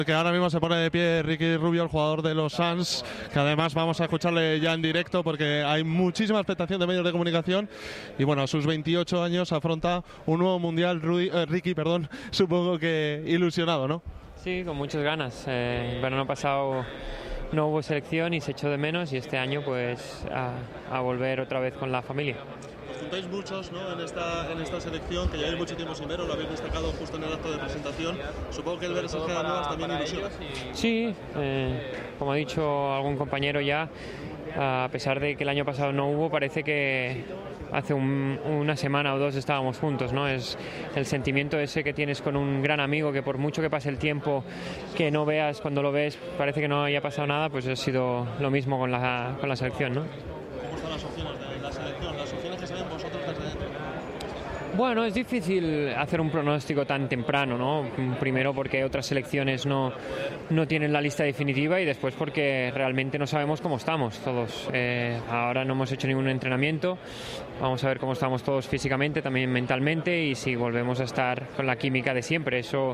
Que ahora mismo se pone de pie Ricky Rubio, el jugador de los Suns, que además vamos a escucharle ya en directo porque hay muchísima expectación de medios de comunicación y bueno, a sus 28 años afronta un nuevo mundial. Ricky, supongo que ilusionado, ¿no? Sí, con muchas ganas. El verano pasado no hubo selección y se echó de menos, y este año pues a volver otra vez con la familia. Os juntáis muchos, ¿no?, en esta selección, que lleváis mucho tiempo sin veros, lo habéis destacado justo en el acto de presentación. Supongo que el ver esas caras nuevas también ilusiona. Sí, como ha dicho algún compañero ya, a pesar de que el año pasado no hubo, parece que hace una semana o dos estábamos juntos, ¿no? Es el sentimiento ese que tienes con un gran amigo, que por mucho que pase el tiempo, que no veas, cuando lo ves parece que no haya pasado nada, pues ha sido lo mismo con la selección, ¿no? ¿Cómo están las opciones de la selección? Las opciones que se ven vosotros desde dentro. Bueno, es difícil hacer un pronóstico tan temprano, ¿no? Primero porque otras selecciones no tienen la lista definitiva, y después porque realmente no sabemos cómo estamos todos. Ahora no hemos hecho ningún entrenamiento, vamos a ver cómo estamos todos físicamente, también mentalmente, y si volvemos a estar con la química de siempre. Eso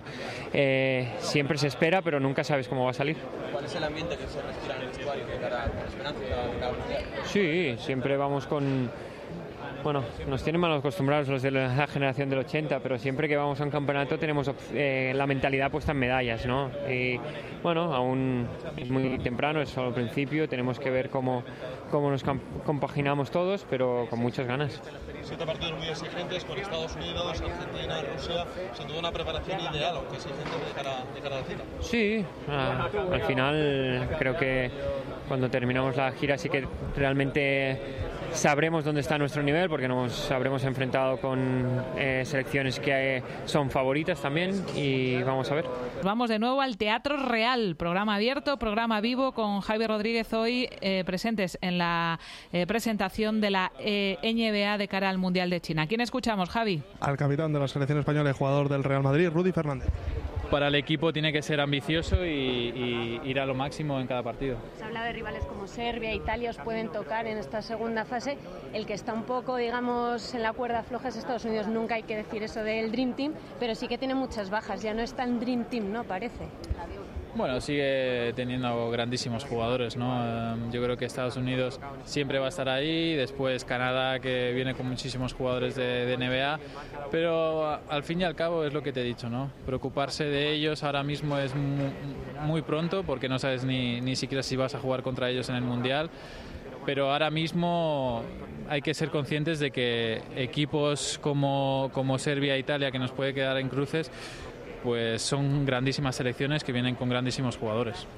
siempre se espera, pero nunca sabes cómo va a salir. ¿Cuál es el ambiente que se respira en el vestuario de cara a la esperanza de cada mundial? Sí, siempre vamos con... Bueno, nos tienen mal acostumbrados los de la generación del 80, pero siempre que vamos a un campeonato tenemos la mentalidad puesta en medallas, ¿no? Y bueno, aún es muy temprano, es solo el principio, tenemos que ver cómo nos compaginamos todos, pero con muchas ganas. 7 partidos muy exigentes con Estados Unidos, Argentina, Rusia, sin duda una preparación ideal, aunque exigente de cara a la cita. Sí, al final creo que cuando terminamos la gira sí que realmente sabremos dónde está nuestro nivel, porque nos habremos enfrentado con selecciones que son favoritas también, y vamos a ver. Vamos de nuevo al Teatro Real, programa abierto, programa vivo, con Javi Rodríguez hoy presentes en la presentación de la NBA de cara al Mundial de China. ¿Quién escuchamos, Javi? Al capitán de la selección española y jugador del Real Madrid, Rudy Fernández. Para el equipo tiene que ser ambicioso y ir a lo máximo en cada partido. Se habla de rivales como Serbia, Italia, os pueden tocar en esta segunda fase. El que está un poco, digamos, en la cuerda floja es Estados Unidos. Nunca hay que decir eso del Dream Team, pero sí que tiene muchas bajas. Ya no es tan Dream Team, ¿no? Parece. Bueno, sigue teniendo grandísimos jugadores, ¿no? Yo creo que Estados Unidos siempre va a estar ahí, después Canadá, que viene con muchísimos jugadores de NBA, pero al fin y al cabo es lo que te he dicho, ¿no? Preocuparse de ellos ahora mismo es muy pronto, porque no sabes ni siquiera si vas a jugar contra ellos en el Mundial, pero ahora mismo hay que ser conscientes de que equipos como Serbia e Italia, que nos puede quedar en cruces, pues son grandísimas selecciones que vienen con grandísimos jugadores.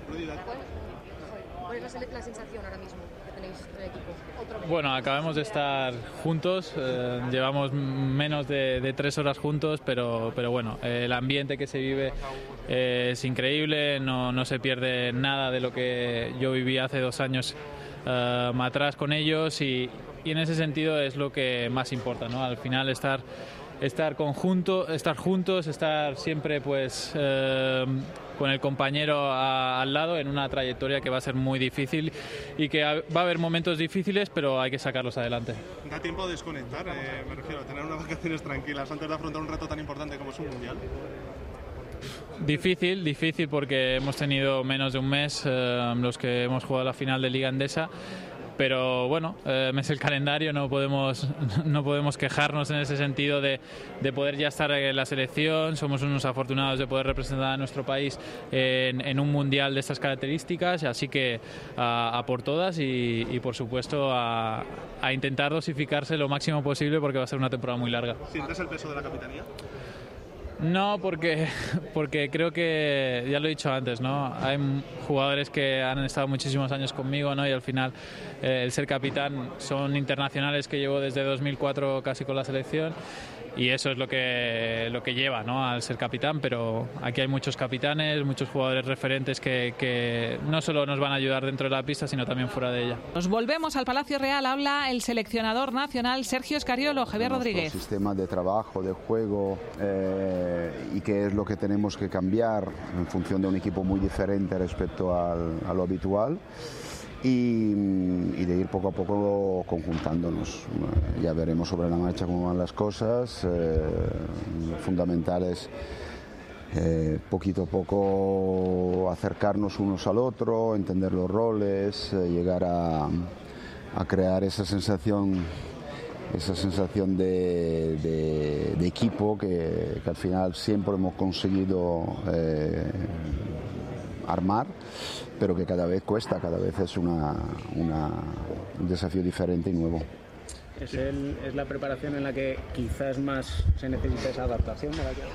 ¿Cuál es la sensación ahora mismo que tenéis en el equipo? Bueno, acabamos de estar juntos, llevamos menos de 3 horas juntos, pero bueno, el ambiente que se vive es increíble, no se pierde nada de lo que yo viví hace 2 años atrás con ellos, y en ese sentido es lo que más importa, ¿no? Al final estar juntos, estar siempre pues con el compañero al lado en una trayectoria que va a ser muy difícil y que va a haber momentos difíciles, pero hay que sacarlos adelante. ¿Da tiempo a desconectar? Me refiero a tener unas vacaciones tranquilas antes de afrontar un reto tan importante como es un mundial. Difícil porque hemos tenido menos de un mes los que hemos jugado la final de Liga Endesa. Pero bueno, es el calendario, no podemos quejarnos en ese sentido de poder ya estar en la selección. Somos unos afortunados de poder representar a nuestro país en un mundial de estas características, así que a por todas y por supuesto a intentar dosificarse lo máximo posible, porque va a ser una temporada muy larga. ¿Sientes el peso de la capitanía? No, porque creo que, ya lo he dicho antes, ¿no? Hay jugadores que han estado muchísimos años conmigo, ¿no? Y al final el ser capitán son internacionales que llevo desde 2004 casi con la selección, y eso es lo que lleva, ¿no?, al ser capitán. Pero aquí hay muchos capitanes, muchos jugadores referentes que no solo nos van a ayudar dentro de la pista, sino también fuera de ella. Nos volvemos al Palacio Real. Habla el seleccionador nacional Sergio Escariolo. Javier Rodríguez. Sistema de trabajo, de juego, y qué es lo que tenemos que cambiar en función de un equipo muy diferente respecto a lo habitual. Y de ir poco a poco conjuntándonos. Ya veremos sobre la marcha cómo van las cosas. Fundamental es poquito a poco acercarnos unos al otro, entender los roles, llegar a crear esa sensación de equipo que al final siempre hemos conseguido armar, pero que cada vez cuesta, cada vez es un desafío diferente y nuevo. Es la preparación en la que quizás más se necesita esa adaptación de la que...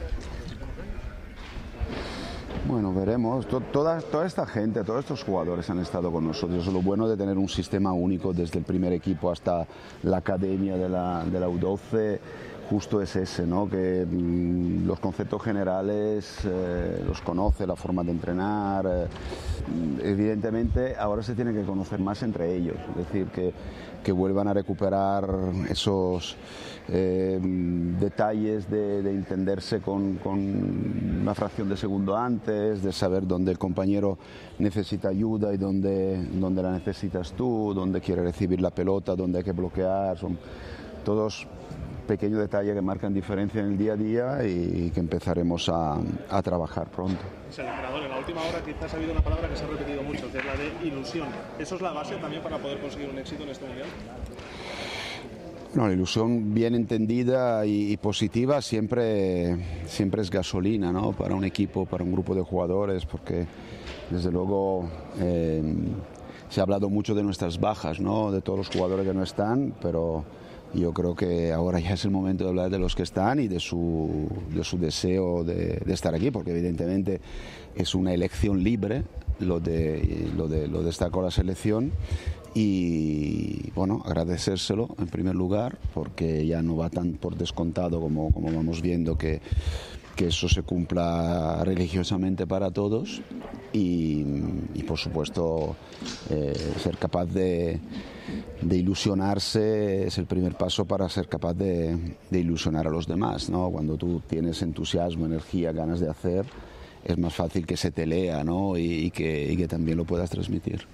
Bueno, veremos. Toda esta gente, todos estos jugadores han estado con nosotros. Lo bueno de tener un sistema único desde el primer equipo hasta la academia de la U12 justo es ese, ¿no? Que los conceptos generales los conoce, la forma de entrenar. Evidentemente ahora se tiene que conocer más entre ellos, es decir, que vuelvan a recuperar esos detalles de entenderse con una fracción de segundo antes, de saber dónde el compañero necesita ayuda y dónde la necesitas tú, dónde quiere recibir la pelota, dónde hay que bloquear. Son todos pequeños detalles que marcan diferencia en el día a día y que empezaremos a trabajar pronto. Seleccionador, en la última hora quizás ha habido una palabra que se ha repetido mucho, que es la de ilusión. ¿Eso es la base también para poder conseguir un éxito en este mundial? No, la ilusión bien entendida y positiva siempre es gasolina, ¿no? Para un equipo, para un grupo de jugadores, porque desde luego se ha hablado mucho de nuestras bajas, ¿no? De todos los jugadores que no están, pero yo creo que ahora ya es el momento de hablar de los que están y de su deseo de estar aquí, porque evidentemente es una elección libre lo de estar con la selección. Y bueno, agradecérselo en primer lugar, porque ya no va tan por descontado como vamos viendo que eso se cumpla religiosamente para todos y por supuesto ser capaz de ilusionarse es el primer paso para ser capaz de ilusionar a los demás, ¿no? Cuando tú tienes entusiasmo, energía, ganas de hacer, es más fácil que se te lea, ¿no? y que también lo puedas transmitir.